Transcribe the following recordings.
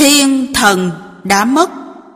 Thiên thần đã mất.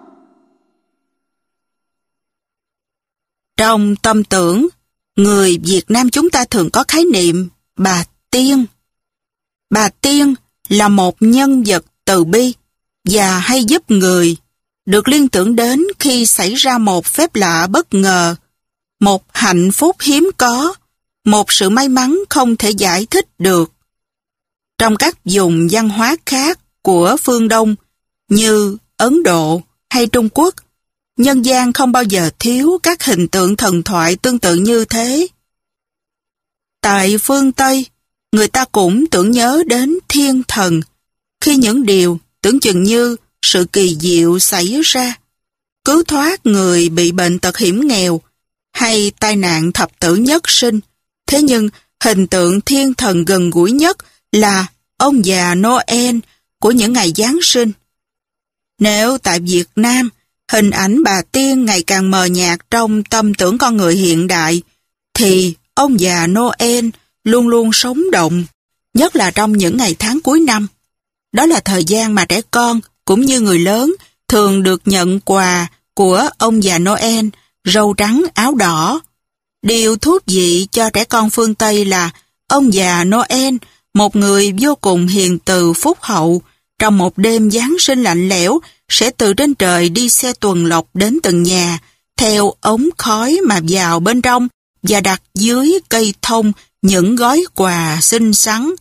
Trong tâm tưởng, người Việt Nam chúng ta thường có khái niệm bà Tiên. Bà Tiên là một nhân vật từ bi và hay giúp người, được liên tưởng đến khi xảy ra một phép lạ bất ngờ, một hạnh phúc hiếm có, một sự may mắn không thể giải thích được. Trong các vùng văn hóa khác của phương Đông như Ấn Độ hay Trung Quốc, nhân gian không bao giờ thiếu các hình tượng thần thoại tương tự như thế. Tại phương Tây, người ta cũng tưởng nhớ đến thiên thần khi những điều tưởng chừng như sự kỳ diệu xảy ra, cứu thoát người bị bệnh tật hiểm nghèo hay tai nạn thập tử nhất sinh. Thế nhưng hình tượng thiên thần gần gũi nhất là ông già Noel của những ngày Giáng sinh. Nếu tại Việt Nam, hình ảnh bà Tiên ngày càng mờ nhạt trong tâm tưởng con người hiện đại, thì ông già Noel luôn luôn sống động, nhất là trong những ngày tháng cuối năm. Đó là thời gian mà trẻ con cũng như người lớn thường được nhận quà của ông già Noel, râu trắng áo đỏ. Điều thú vị cho trẻ con phương Tây là ông già Noel, một người vô cùng hiền từ phúc hậu, trong một đêm Giáng sinh lạnh lẽo, sẽ từ trên trời đi xe tuần lộc đến từng nhà, theo ống khói mà vào bên trong và đặt dưới cây thông những gói quà xinh xắn.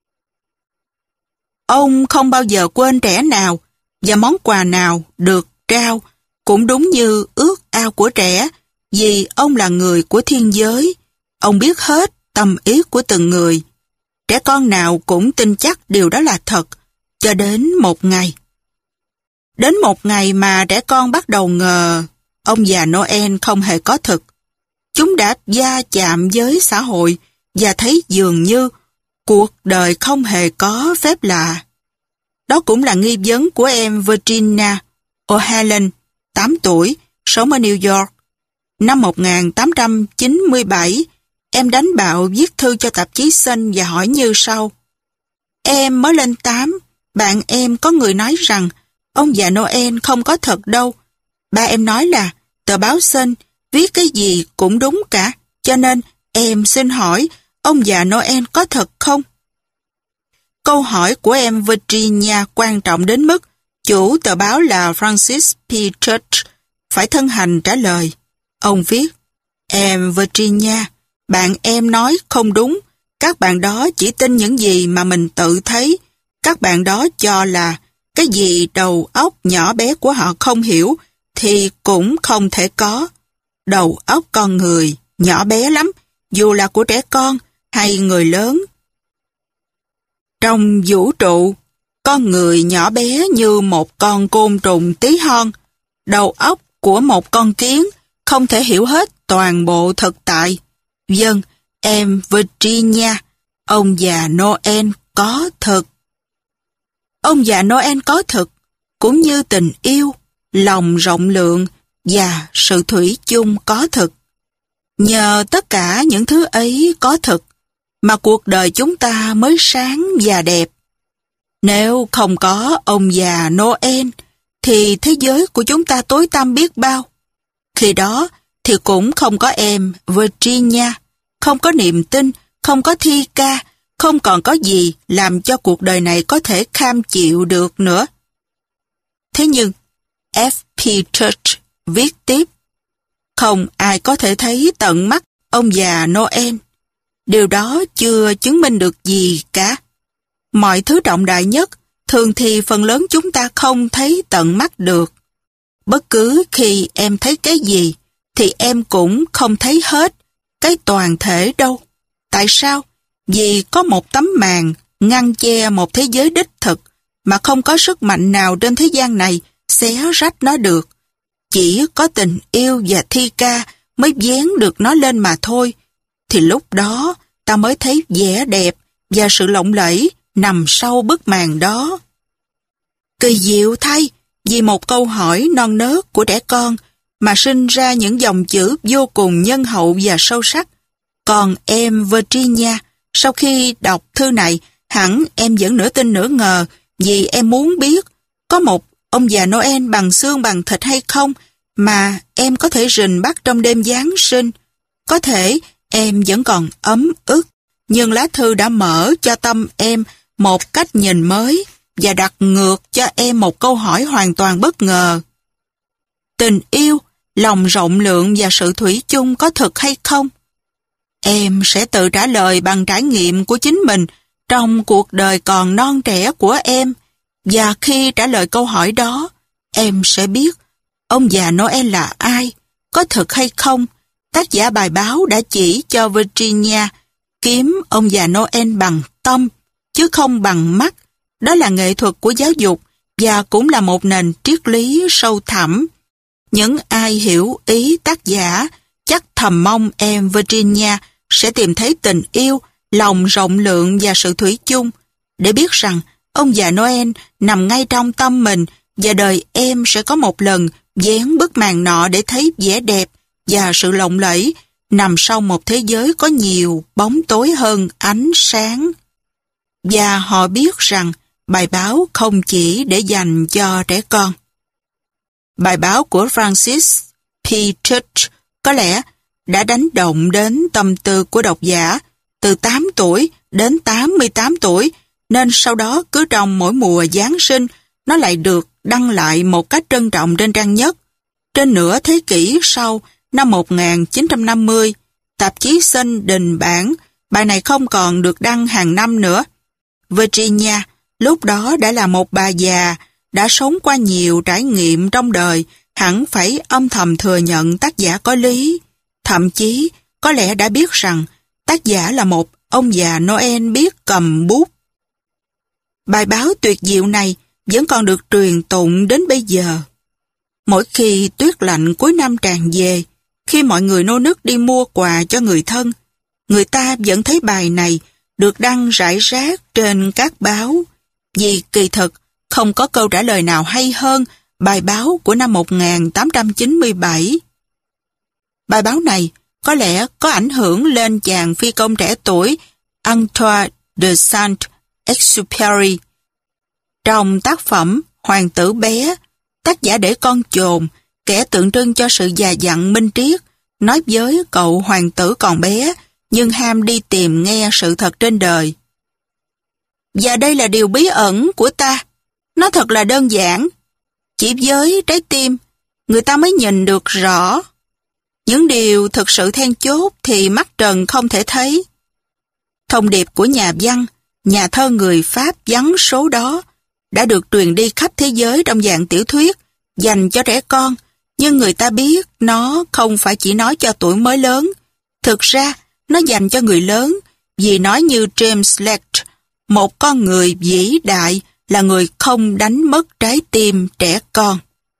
Ông không bao giờ quên trẻ nào, và món quà nào được trao cũng đúng như ước ao của trẻ, vì ông là người của thiên giới. Ông biết hết tâm ý của từng người. Trẻ con nào cũng tin chắc điều đó là thật, cho đến một ngày. Đến một ngày mà trẻ con bắt đầu ngờ ông già Noel không hề có thực. Chúng đã va chạm với xã hội và thấy dường như cuộc đời không hề có phép lạ. Đó cũng là nghi vấn của em Virginia O'Halloran, 8 tuổi, sống ở New York. Năm 1897, em đánh bạo viết thư cho tạp chí Sun và hỏi như sau. Em mới lên 8, bạn em có người nói rằng ông già Noel không có thật đâu. Ba em nói là tờ báo Sun viết cái gì cũng đúng cả, cho nên em xin hỏi ông già Noel có thật không? Câu hỏi của em Virginia quan trọng đến mức chủ tờ báo là Francis P. Church phải thân hành trả lời. Ông viết, em Virginia, bạn em nói không đúng. Các bạn đó chỉ tin những gì mà mình tự thấy. Các bạn đó cho là cái gì đầu óc nhỏ bé của họ không hiểu thì cũng không thể có. Đầu óc con người nhỏ bé lắm, dù là của trẻ con hay người lớn. Trong vũ trụ, con người nhỏ bé như một con côn trùng tí hon. Đầu óc của một con kiến không thể hiểu hết toàn bộ thực tại. Vâng, em Virginia, ông già Noel có thực. Ông già Noel có thực, cũng như tình yêu, lòng rộng lượng và sự thủy chung có thực. Nhờ tất cả những thứ ấy có thực, mà cuộc đời chúng ta mới sáng và đẹp. Nếu không có ông già Noel, thì thế giới của chúng ta tối tăm biết bao. Khi đó thì cũng không có em Virginia, không có niềm tin, không có thi ca, không còn có gì làm cho cuộc đời này có thể kham chịu được nữa. Thế nhưng, F.P. Church viết tiếp, không ai có thể thấy tận mắt ông già Noel. Điều đó chưa chứng minh được gì cả. Mọi thứ trọng đại nhất, thường thì phần lớn chúng ta không thấy tận mắt được. Bất cứ khi em thấy cái gì, thì em cũng không thấy hết cái toàn thể đâu. Tại sao? Vì có một tấm màn ngăn che một thế giới đích thực mà không có sức mạnh nào trên thế gian này xé rách nó được. Chỉ có tình yêu và thi ca mới vén được nó lên mà thôi. Thì lúc đó ta mới thấy vẻ đẹp và sự lộng lẫy nằm sau bức màn đó. Kỳ diệu thay, vì một câu hỏi non nớt của trẻ con mà sinh ra những dòng chữ vô cùng nhân hậu và sâu sắc. Còn em Virginia, sau khi đọc thư này, hẳn em vẫn nửa tin nửa ngờ, vì em muốn biết Có một ông già Noel bằng xương bằng thịt hay không mà em có thể rình bắt trong đêm Giáng sinh? Có thể em vẫn còn ấm ức, nhưng lá thư đã mở cho tâm em một cách nhìn mới và đặt ngược cho em một câu hỏi hoàn toàn bất ngờ. Tình yêu, lòng rộng lượng và sự thủy chung có thực hay không? Em sẽ tự trả lời bằng trải nghiệm của chính mình trong cuộc đời còn non trẻ của em. Và khi trả lời câu hỏi đó, em sẽ biết ông già Noel là ai, có thực hay không. Tác giả bài báo đã chỉ cho Virginia kiếm ông già Noel bằng tâm, chứ không bằng mắt. Đó là nghệ thuật của giáo dục và cũng là một nền triết lý sâu thẳm. Những ai hiểu ý tác giả chắc thầm mong em Virginia sẽ tìm thấy tình yêu, lòng rộng lượng và sự thủy chung, để biết rằng ông già Noel nằm ngay trong tâm mình và đời em sẽ có một lần vén bức màn nọ để thấy vẻ đẹp và sự lộng lẫy nằm sau một thế giới có nhiều bóng tối hơn ánh sáng. Và họ biết rằng bài báo không chỉ để dành cho trẻ con. Bài báo của Francis P. Church có lẽ đã đánh động đến tâm tư của độc giả từ 8 tuổi đến 88 tuổi, nên sau đó cứ trong mỗi mùa Giáng sinh, nó lại được đăng lại một cách trân trọng trên trang nhất. Trên nửa thế kỷ sau, năm 1950, tạp chí Sun đình bản, bài này không còn được đăng hàng năm nữa. Virginia lúc đó đã là một bà già, đã sống qua nhiều trải nghiệm trong đời, hẳn phải âm thầm thừa nhận tác giả có lý. Thậm chí, có lẽ đã biết rằng tác giả là một ông già Noel biết cầm bút. Bài báo tuyệt diệu này vẫn còn được truyền tụng đến bây giờ. Mỗi khi tuyết lạnh cuối năm tràn về, khi mọi người nô nức đi mua quà cho người thân, người ta vẫn thấy bài này được đăng rải rác trên các báo. Vì kỳ thực, không có câu trả lời nào hay hơn bài báo của năm 1897. Bài báo này có lẽ có ảnh hưởng lên chàng phi công trẻ tuổi Antoine de Saint-Exupéry. Trong tác phẩm Hoàng tử bé, tác giả để con chồn, kẻ tượng trưng cho sự già dặn minh triết, nói với cậu hoàng tử còn bé nhưng ham đi tìm nghe sự thật trên đời. Và đây là điều bí ẩn của ta. Nó thật là đơn giản. Chỉ với trái tim, người ta mới nhìn được rõ. Những điều thực sự then chốt thì mắt trần không thể thấy. Thông điệp của nhà văn, nhà thơ người Pháp vắn số đó đã được truyền đi khắp thế giới trong dạng tiểu thuyết dành cho trẻ con, nhưng người ta biết nó không phải chỉ nói cho tuổi mới lớn. Thực ra, nó dành cho người lớn, vì nói như James Lect, một con người vĩ đại là người không đánh mất trái tim trẻ con.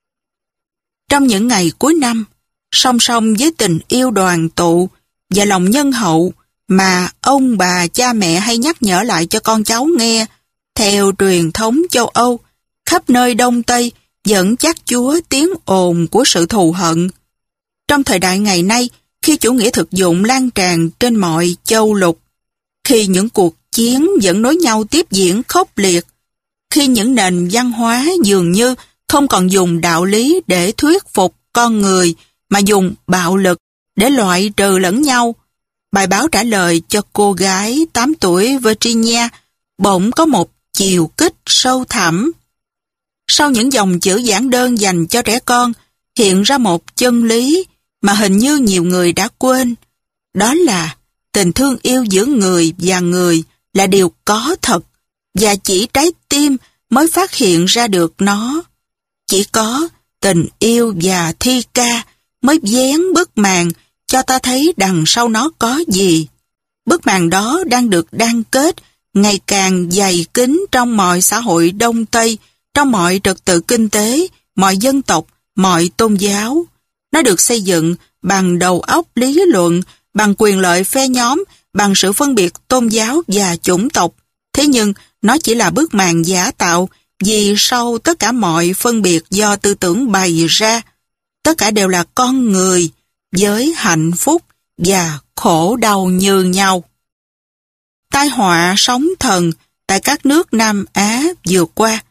Trong những ngày cuối năm, song song với tình yêu đoàn tụ và lòng nhân hậu mà ông bà cha mẹ hay nhắc nhở lại cho con cháu nghe, theo truyền thống châu Âu, khắp nơi Đông Tây vẫn chát chúa tiếng ồn của sự thù hận. Trong thời đại ngày nay, khi chủ nghĩa thực dụng lan tràn trên mọi châu lục, khi những cuộc chiến vẫn nối nhau tiếp diễn khốc liệt, khi những nền văn hóa dường như không còn dùng đạo lý để thuyết phục con người, mà dùng bạo lực để loại trừ lẫn nhau, bài báo trả lời cho cô gái 8 tuổi Virginia bỗng có một chiều kích sâu thẳm. Sau những dòng chữ giản đơn dành cho trẻ con, hiện ra một chân lý mà hình như nhiều người đã quên. Đó là tình thương yêu giữa người và người là điều có thật, và chỉ trái tim mới phát hiện ra được nó. Chỉ có tình yêu và thi ca mới vén bức màn cho ta thấy đằng sau nó có gì. Bức màn đó đang được đan kết ngày càng dày kín trong mọi xã hội Đông Tây, trong mọi trật tự kinh tế, mọi dân tộc, mọi tôn giáo. Nó được xây dựng bằng đầu óc lý luận, bằng quyền lợi phe nhóm, bằng sự phân biệt tôn giáo và chủng tộc. Thế nhưng nó chỉ là bức màn giả tạo, vì sau tất cả mọi phân biệt do tư tưởng bày ra, tất cả đều là con người với hạnh phúc và khổ đau như nhau. Tai họa sóng thần tại các nước Nam Á vừa qua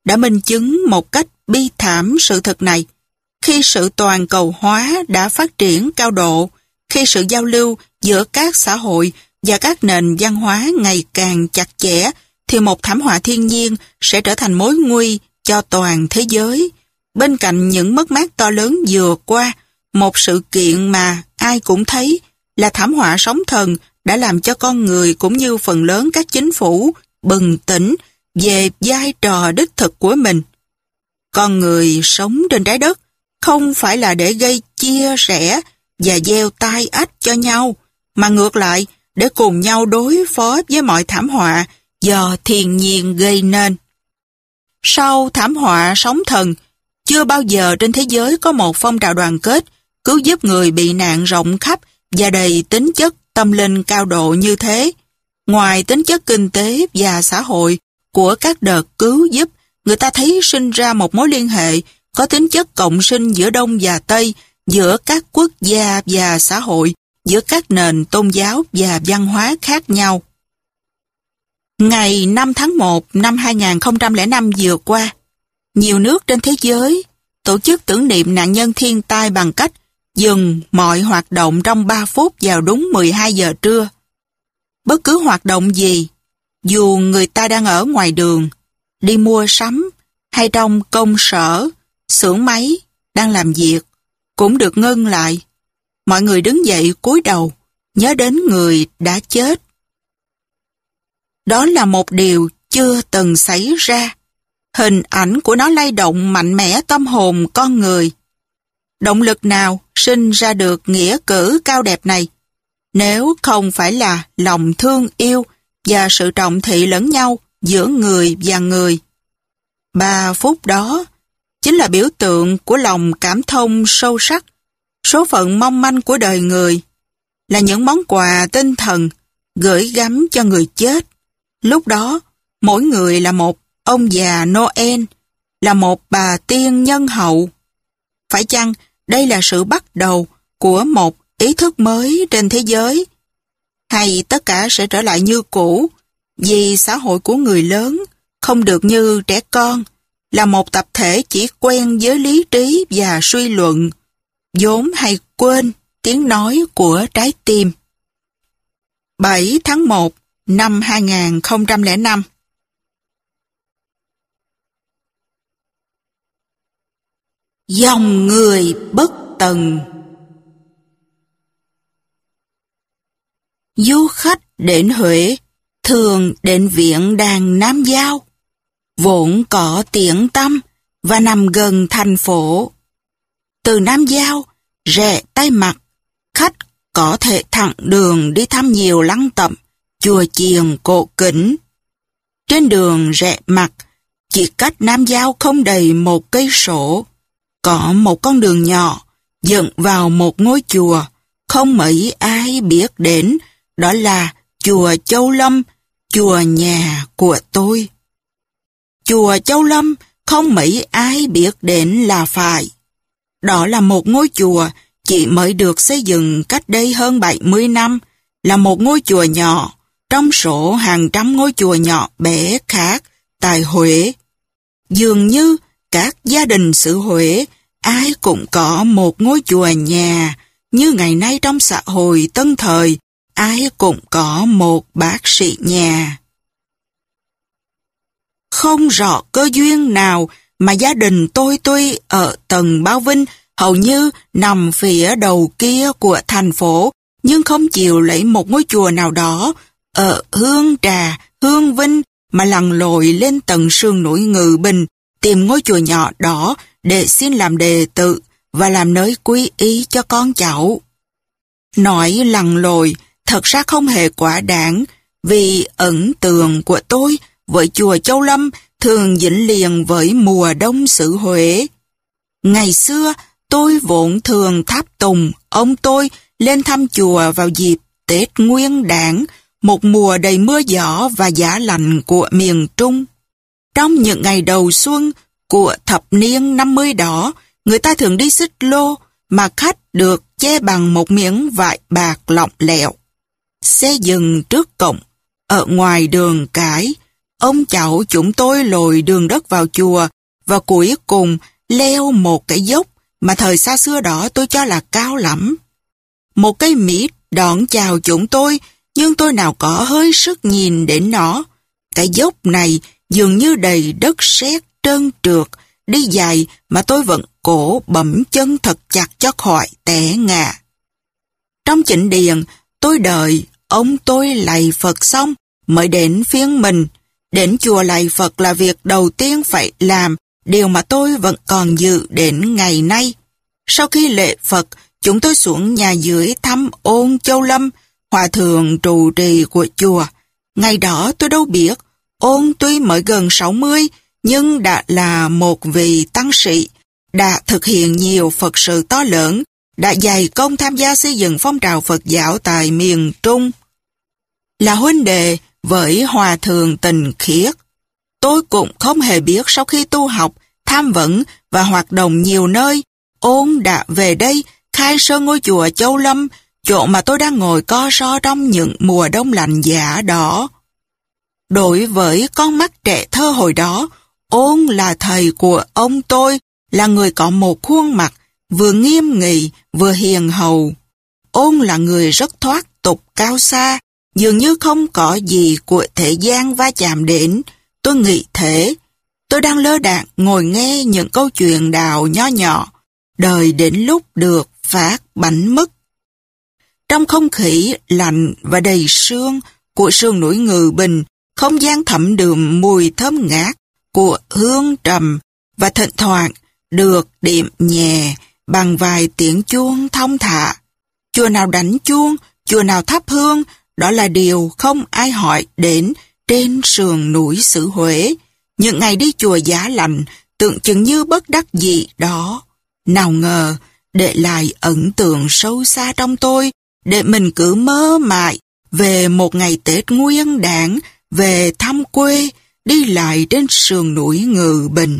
đã minh chứng một cách bi thảm sự thật này. Khi sự toàn cầu hóa đã phát triển cao độ, khi sự giao lưu giữa các xã hội và các nền văn hóa ngày càng chặt chẽ, thì một thảm họa thiên nhiên sẽ trở thành mối nguy cho toàn thế giới. Bên cạnh những mất mát to lớn vừa qua, một sự kiện mà ai cũng thấy là thảm họa sóng thần đã làm cho con người cũng như phần lớn các chính phủ bừng tỉnh về vai trò đích thực của mình. Con người sống trên trái đất không phải là để gây chia rẽ và gieo tai ách cho nhau, mà ngược lại để cùng nhau đối phó với mọi thảm họa do thiên nhiên gây nên. Sau thảm họa sóng thần, chưa bao giờ trên thế giới có một phong trào đoàn kết cứu giúp người bị nạn rộng khắp và đầy tính chất tâm linh cao độ như thế. Ngoài tính chất kinh tế và xã hội của các đợt cứu giúp, người ta thấy sinh ra một mối liên hệ có tính chất cộng sinh giữa Đông và Tây, giữa các quốc gia và xã hội, giữa các nền tôn giáo và văn hóa khác nhau. Ngày 5 tháng 1 năm 2005 vừa qua, nhiều nước trên thế giới tổ chức tưởng niệm nạn nhân thiên tai bằng cách dừng mọi hoạt động trong 3 phút vào đúng 12 giờ trưa. Bất cứ hoạt động gì, dù người ta đang ở ngoài đường, đi mua sắm, hay trong công sở, xưởng máy, đang làm việc, cũng được ngưng lại. Mọi người đứng dậy cúi đầu, nhớ đến người đã chết. Đó là một điều chưa từng xảy ra. Hình ảnh của nó lay động mạnh mẽ tâm hồn con người. Động lực nào sinh ra được nghĩa cử cao đẹp này, nếu không phải là lòng thương yêu và sự trọng thị lẫn nhau giữa người và người? 3 phút đó chính là biểu tượng của lòng cảm thông sâu sắc, số phận mong manh của đời người, là những món quà tinh thần gửi gắm cho người chết. Lúc đó, mỗi người là một ông già Noel, là một bà tiên nhân hậu. Phải chăng đây là sự bắt đầu của một ý thức mới trên thế giới? Hay tất cả sẽ trở lại như cũ, vì xã hội của người lớn không được như trẻ con, là một tập thể chỉ quen với lý trí và suy luận, vốn hay quên tiếng nói của trái tim. 7 tháng 1 năm 2005. Dòng người bất tận. Du khách đến Huế thường đến viện đàn Nam Giao, vốn có tiếng tăm và nằm gần thành phố. Từ Nam Giao, rẽ tay mặt, khách có thể thẳng đường đi thăm nhiều lăng tẩm, chùa chiền cổ kính. Trên đường rẽ mặt, chỉ cách Nam Giao không đầy 1 cây số, có một con đường nhỏ dẫn vào một ngôi chùa không mấy ai biết đến, đó là chùa Châu Lâm, chùa nhà của tôi. Chùa Châu Lâm không mấy ai biết đến là phải. Đó là một ngôi chùa chỉ mới được xây dựng cách đây hơn 70 năm, là một ngôi chùa nhỏ trong số hàng trăm ngôi chùa nhỏ bé khác tại Huế. Dường như các gia đình xứ Huế ai cũng có một ngôi chùa nhà, như ngày nay trong xã hội tân thời ai cũng có một bác sĩ nhà. Không rõ cơ duyên nào mà gia đình tôi tuy ở tầng Bao Vinh, hầu như nằm phía đầu kia của thành phố, nhưng không chịu lấy một ngôi chùa nào đó ở Hương Trà, Hương Vinh, mà lặn lội lên tận sườn núi Ngự Bình, tìm ngôi chùa nhỏ đó để xin làm đệ tử và làm nơi quy y cho con cháu. Nói lặn lội thật ra không hề quá đáng, vì ấn tượng của tôi với chùa Châu Lâm thường dính liền với mùa đông xứ Huế. Ngày xưa, tôi vốn thường tháp tùng ông tôi lên thăm chùa vào dịp Tết Nguyên Đán, một mùa đầy mưa gió và giá lạnh của miền Trung. Trong những ngày đầu xuân của thập niên 50 đó, người ta thường đi xích lô mà khách được che bằng một miếng vải bạc lỏng lẻo. Xe dừng trước cổng, ở ngoài đường cái, ông cháu chúng tôi lồi đường đất vào chùa và cuối cùng leo một cái dốc mà thời xa xưa đó tôi cho là cao lắm. Một cây mít đón chào chúng tôi, nhưng tôi nào có hơi sức nhìn đến nó. Cái dốc này dường như đầy đất sét trơn trượt, đi dài mà tôi vẫn cố bấm chân thật chặt cho khỏi té ngã. Trong chánh điện, tôi đợi ông tôi lạy Phật xong mới đến phiên mình. Đến chùa lạy Phật là việc đầu tiên phải làm, điều mà tôi vẫn còn dự đến ngày nay. Sau khi lễ Phật, chúng tôi xuống nhà dưới thăm Ôn Châu Lâm, hòa thượng trụ trì của chùa. Ngày đó tôi đâu biết, Ôn tuy mới gần 60, nhưng đã là một vị tăng sĩ, đã thực hiện nhiều Phật sự to lớn, đã dày công tham gia xây dựng phong trào Phật giáo tại miền Trung. Là huynh đệ với hòa thượng Tình Khiết. Tôi cũng không hề biết sau khi tu học, tham vấn và hoạt động nhiều nơi, Ôn đã về đây khai sơn ngôi chùa Châu Lâm, chỗ mà tôi đang ngồi co ro trong những mùa đông lạnh giá đó. Đối với con mắt trẻ thơ hồi đó, Ôn là thầy của ông tôi, là người có một khuôn mặt vừa nghiêm nghị vừa hiền hậu. Ôn là người rất thoát tục cao xa, dường như không có gì của thế gian va chạm đến. Tôi nghĩ thế. Tôi đang lơ đãng ngồi nghe những câu chuyện đạo nho nhỏ, đợi đến lúc được phát bánh mứt. Trong không khí lạnh và đầy sương của sườn núi Ngự Bình, không gian thẩm đượm mùi thơm ngát của hương trầm và thỉnh thoảng được điểm nhẹ bằng vài tiếng chuông thong thả. Chùa nào đánh chuông, chùa nào thắp hương, đó là điều không ai hỏi đến trên sườn núi xứ Huế. Những ngày đi chùa giá lạnh tưởng chừng như bất đắc dĩ đó. Nào ngờ, để lại ấn tượng sâu xa trong tôi, để mình cứ mơ mãi về một ngày Tết nguyên đán, về thăm quê, đi lại trên sườn núi Ngự Bình.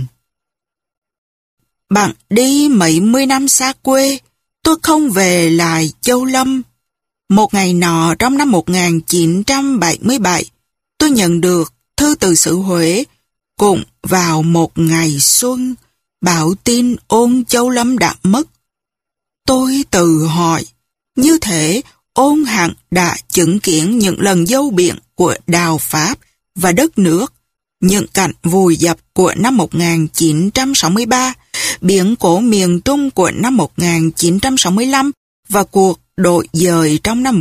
Bạn đi mấy mươi năm xa quê, tôi không về lại Châu Lâm. Một ngày nọ trong năm 1977, tôi nhận được thư từ xứ Huế, cũng vào một ngày xuân, báo tin Ôn Châu Lâm đã mất. Tôi tự hỏi, như thế Ôn hẳn đã chứng kiến những lần dâu biển của Đào Pháp và đất nước, những cảnh vùi dập của năm 1963, biến cố miền Trung của năm 1965 và cuộc đổi dời trong năm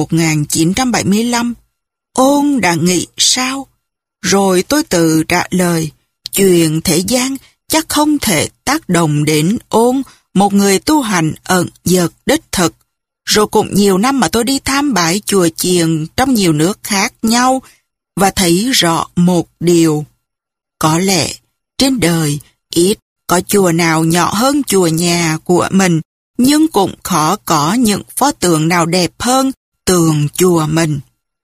1975. Ôn đã nghĩ sao? Rồi tôi tự trả lời, chuyện thế gian chắc không thể tác động đến Ôn, một người tu hành ẩn dật đích thực. Rồi cũng nhiều năm mà tôi đi tham bái chùa chiền trong nhiều nước khác nhau và thấy rõ một điều. Có lẽ trên đời ít có chùa nào nhỏ hơn chùa nhà của mình, nhưng cũng khó có những pho tượng nào đẹp hơn tường chùa mình.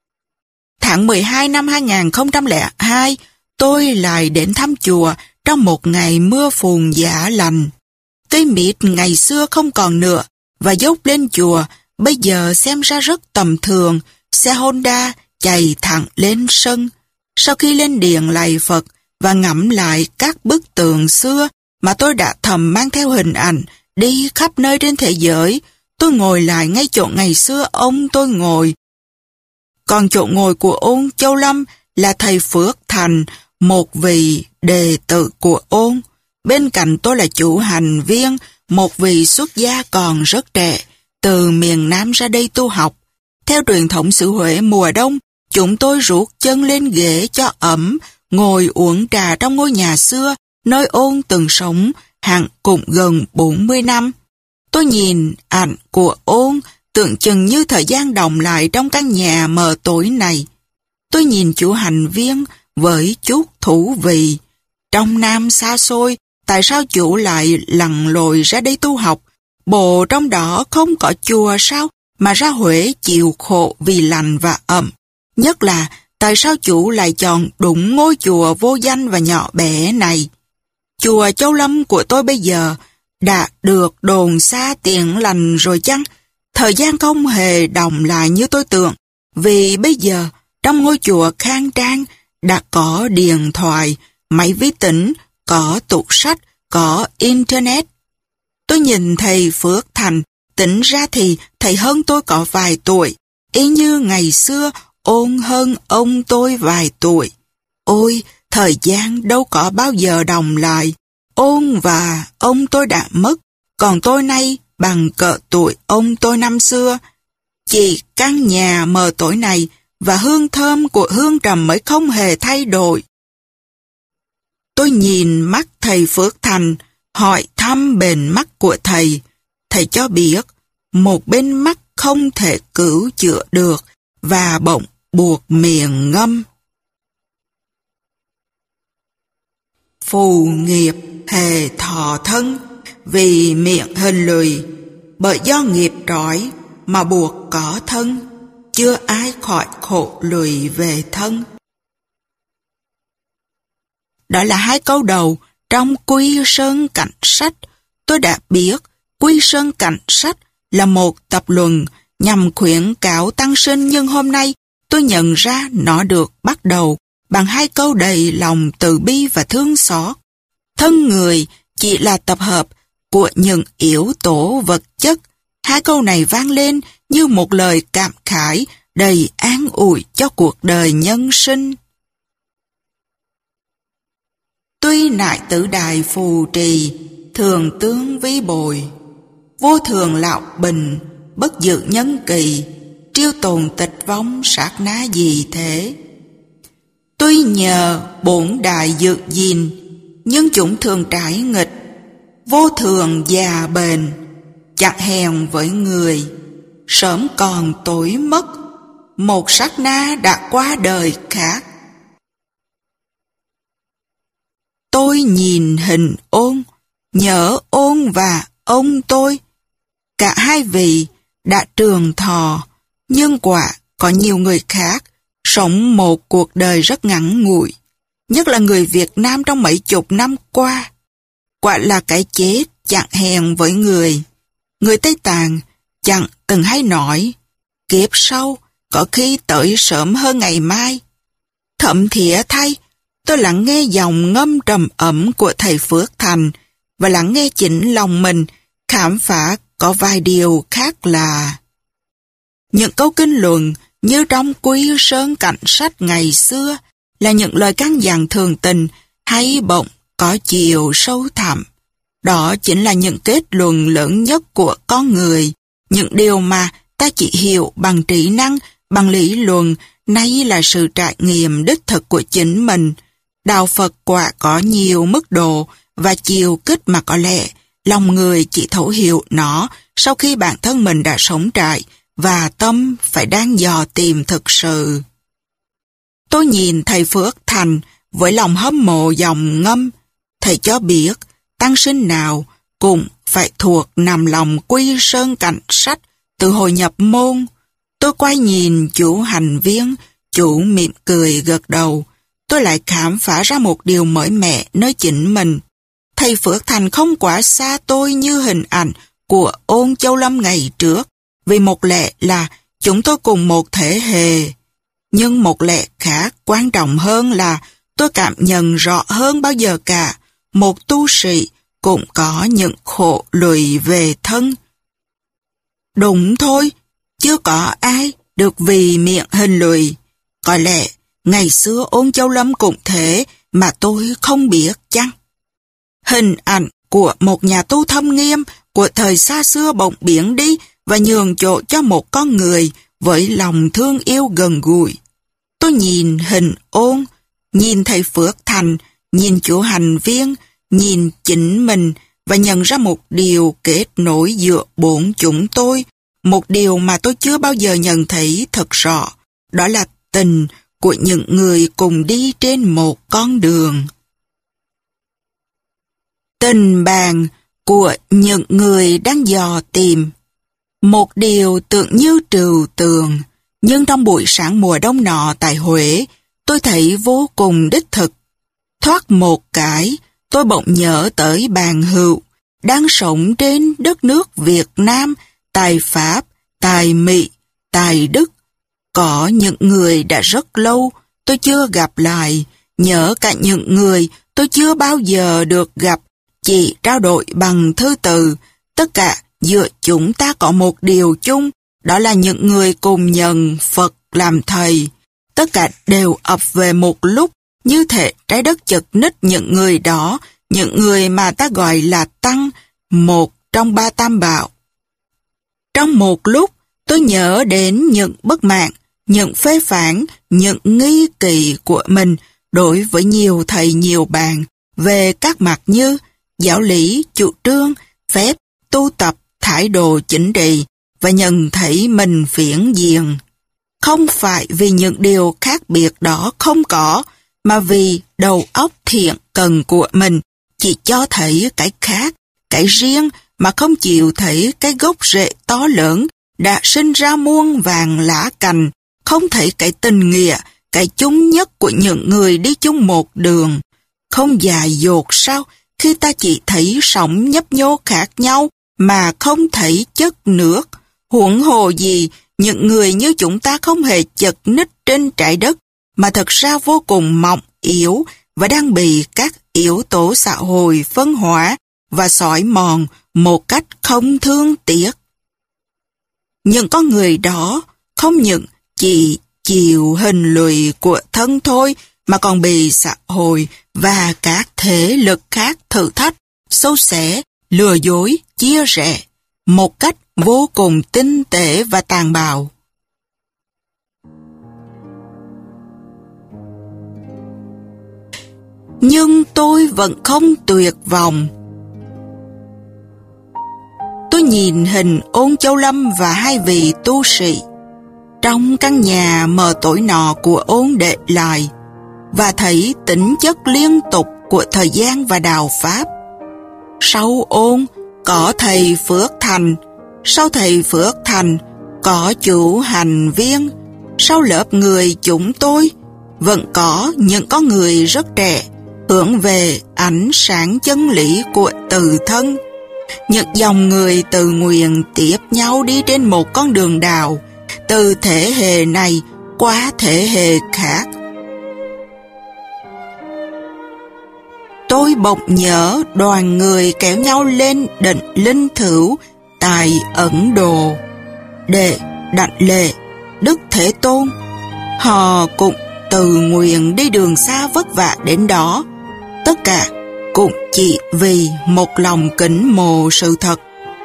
Tháng 12 năm 2002, tôi lại đến thăm chùa trong một ngày mưa phùn giá lạnh. Cây mít ngày xưa không còn nữa và dốc lên chùa bây giờ xem ra rất tầm thường. Xe Honda chạy thẳng lên sân. Sau khi lên điện lạy Phật và ngắm lại các bức tượng xưa mà tôi đã thầm mang theo hình ảnh đi khắp nơi trên thế giới, tôi ngồi lại ngay chỗ ngày xưa ông tôi ngồi. Còn chỗ ngồi của Ôn Châu Lâm là thầy Phước Thành, một vị đệ tử của Ôn. Bên cạnh tôi là chủ hành viên, một vị xuất gia còn rất trẻ, từ miền Nam ra đây tu học. Theo truyền thống xứ Huế mùa đông, chúng tôi ruột chân lên ghế cho ẩm, ngồi uống trà trong ngôi nhà xưa, nơi Ôn từng sống, hẳn cũng gần 40 năm. Tôi nhìn ảnh của Ôn, tưởng chừng như thời gian đọng lại trong căn nhà mờ tối này. Tôi nhìn chủ hành viên với chút thú vị. Trong Nam xa xôi, tại sao chủ lại lặn lội ra đây tu học? Bộ trong đó không có chùa sao mà ra Huế chịu khổ vì lạnh và ẩm? Nhất là tại sao chủ lại chọn đúng ngôi chùa vô danh và nhỏ bé này? Chùa Châu Lâm của tôi bây giờ đã được đồn xa tiền lành rồi chăng? Thời gian không hề đọng lại như tôi tưởng, vì bây giờ trong ngôi chùa khang trang đã có điện thoại, máy vi tính, có tủ sách, có Internet. Tôi nhìn thầy Phước Thành, tính ra thì thầy hơn tôi có vài tuổi, y như ngày xưa Ôn hơn ông tôi vài tuổi. Ôi, thời gian đâu có bao giờ đồng lại. Ôn và ông tôi đã mất, còn tôi nay bằng cỡ tuổi ông tôi năm xưa. Chỉ căn nhà mờ tối này và hương thơm của hương trầm mới không hề thay đổi. Tôi nhìn mắt thầy Phước Thành, hỏi thăm bền mắt của thầy. Thầy cho biết, một bên mắt không thể cứu chữa được và bỗng buộc miệng ngâm. Phù nghiệp thề thọ thân, vì miệng hình lùi, bởi do nghiệp trói mà buộc có thân, chưa ai khỏi khổ lùi về thân. Đó là hai câu đầu trong Quy Sơn Cảnh Sách. Tôi đã biết Quy Sơn Cảnh Sách là một tập luận nhằm khuyến cáo tăng sinh, nhưng hôm nay tôi nhận ra nó được bắt đầu bằng hai câu đầy lòng từ bi và thương xót. Thân người chỉ là tập hợp của những yếu tố vật chất. Hai câu này vang lên như một lời cảm khái đầy an ủi cho cuộc đời nhân sinh. Tuy nại tử đài phù trì, thường tướng ví bồi, vô thường lão bình, bất dự nhân kỳ, triêu tồn tịch vong sát ná gì thế. Tuy nhờ bổn đại dự gìn, nhưng chúng thường trái nghịch, vô thường già bền, chẳng hèn với người, sớm còn tối mất, một sát na đã qua đời khác. Tôi nhìn hình Ôn, nhớ Ôn và ông tôi. Cả hai vị đã trường thọ, nhưng quả có nhiều người khác sống một cuộc đời rất ngắn ngủi, nhất là người Việt Nam trong mấy chục năm qua. Quả là cái chết chẳng hèn với người. Người Tây Tạng chẳng từng hay nói, kiếp sau có khi tới sớm hơn ngày mai. Thậm thía thay, tôi lắng nghe dòng ngâm trầm ấm của thầy Phước Thành và lắng nghe chỉnh lòng mình, khám phá có vài điều khác là những câu kinh luận như trong Quy Sơn Cảnh Sách ngày xưa là những lời căn dặn thường tình hay bỗng có chiều sâu thẳm. Đó chính là những kết luận lớn nhất của con người, những điều mà ta chỉ hiểu bằng trí năng, bằng lý luận, nay là sự trải nghiệm đích thực của chính mình. Đạo Phật quả có nhiều mức độ và chiều kích mà có lẽ lòng người chỉ thấu hiểu nó sau khi bản thân mình đã sống trải và tâm phải đang dò tìm thực sự. Tôi nhìn thầy Phước Thành với lòng hâm mộ dòng ngâm. Thầy cho biết tăng sinh nào cũng phải thuộc nằm lòng Quy Sơn Cảnh Sách từ hồi nhập môn. Tôi quay nhìn chủ hành viên, chủ mỉm cười gật đầu. Tôi lại khám phá ra một điều mới mẻ nơi chính mình. Thầy Phước Thành không quá xa tôi như hình ảnh của Ôn Châu Lâm ngày trước, vì một lẽ là chúng tôi cùng một thể hệ. Nhưng một lẽ khác quan trọng hơn là tôi cảm nhận rõ hơn bao giờ cả, một tu sĩ cũng có những khổ lụy về thân. Đúng thôi, chưa có ai được vì miệng hình lụy. Có lẽ ngày xưa Ôn Châu Lâm cũng thế mà tôi không biết chăng. Hình ảnh của một nhà tu thâm nghiêm của thời xa xưa bỗng biến đi và nhường chỗ cho một con người với lòng thương yêu gần gũi. Tôi nhìn hình Ôn, nhìn thầy Phước Thành, nhìn chủ hành viên, nhìn chính mình và nhận ra một điều kết nối giữa bốn chúng tôi, một điều mà tôi chưa bao giờ nhận thấy thật rõ, đó là tình của những người cùng đi trên một con đường. Tình bạn của những người đang dò tìm. Một điều tưởng như trừu tượng, nhưng trong buổi sáng mùa đông nọ tại Huế, tôi thấy vô cùng đích thực. Thoát một cái, tôi bỗng nhớ tới bạn hữu, đang sống trên đất nước Việt Nam, tại Pháp, tại Mỹ, tại Đức. Có những người đã rất lâu, tôi tôi chưa gặp lại, nhớ cả những người tôi chưa bao giờ được gặp, chỉ trao đổi bằng thư từ. Tất cả giữa chúng ta có một điều chung, đó là những người cùng nhận Phật làm thầy. Tất cả đều ập về một lúc, như thể trái đất chật ních những người đó, những người mà ta gọi là tăng, một trong ba tam bảo. Trong một lúc, tôi nhớ đến những bất mãn, những phê phán, những nghi kỵ của mình đối với nhiều thầy nhiều bạn về các mặt như giáo lý, chủ trương, phép, tu tập, thái độ chính trị, và nhận thấy mình phiến diện. Không phải vì những điều khác biệt đó không có, mà vì đầu óc thiện cần của mình chỉ cho thấy cái khác, cái riêng, mà không chịu thấy cái gốc rễ to lớn đã sinh ra muôn vàng lá cành, không thấy cái tình nghĩa, cái chung nhất của những người đi chung một đường. Không dại dột sao khi ta chỉ thấy sóng nhấp nhô khác nhau mà không thấy chất nước. Huống hồ gì những người như chúng ta không hề chật ních trên trái đất, mà thật ra vô cùng mỏng yếu và đang bị các yếu tố xã hội phân hóa và xói mòn một cách không thương tiếc. Những con người đó không những chỉ chịu hình lụy của thân thôi, mà còn bị xã hội và các thế lực khác thử thách, xâu xé, lừa dối, chia rẽ một cách vô cùng tinh tế và tàn bạo. Nhưng tôi vẫn không tuyệt vọng. Tôi nhìn hình Ôn Châu Lâm và hai vị tu sĩ trong căn nhà mờ tối nọ của Ôn để lại, và thấy tính chất liên tục của thời gian và đạo Pháp. Sau Ôn có thầy Phước Thành, sau thầy Phước Thành có chủ hành viên, sau lớp người chúng tôi vẫn có những con người rất trẻ hướng về ánh sáng chân lý của tự thân. Những dòng người tự nguyện tiếp nhau đi trên một con đường đạo, từ thế hệ này qua thế hệ khác. Tôi bỗng nhớ đoàn người kéo nhau lên đỉnh Linh Thửu tại Ấn Độ để đảnh lễ Đức Thế Tôn. Họ cũng tự nguyện đi đường xa vất vả đến đó, tất cả cũng chỉ vì một lòng kính mộ sự thật.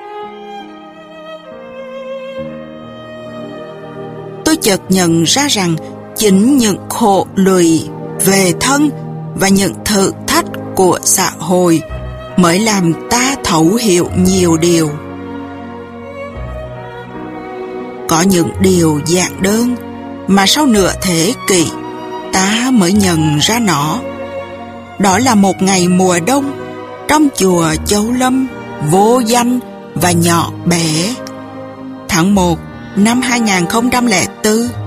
Tôi chợt nhận ra rằng chính những khổ lụy về thân và những thử thách của xã hội mới làm ta thấu hiểu nhiều điều. Có những điều giản đơn mà sau nửa thế kỷ ta mới nhận ra nó. Đó là một ngày mùa đông trong chùa Châu Lâm, vô danh và nhỏ bé, tháng 1 năm 2004.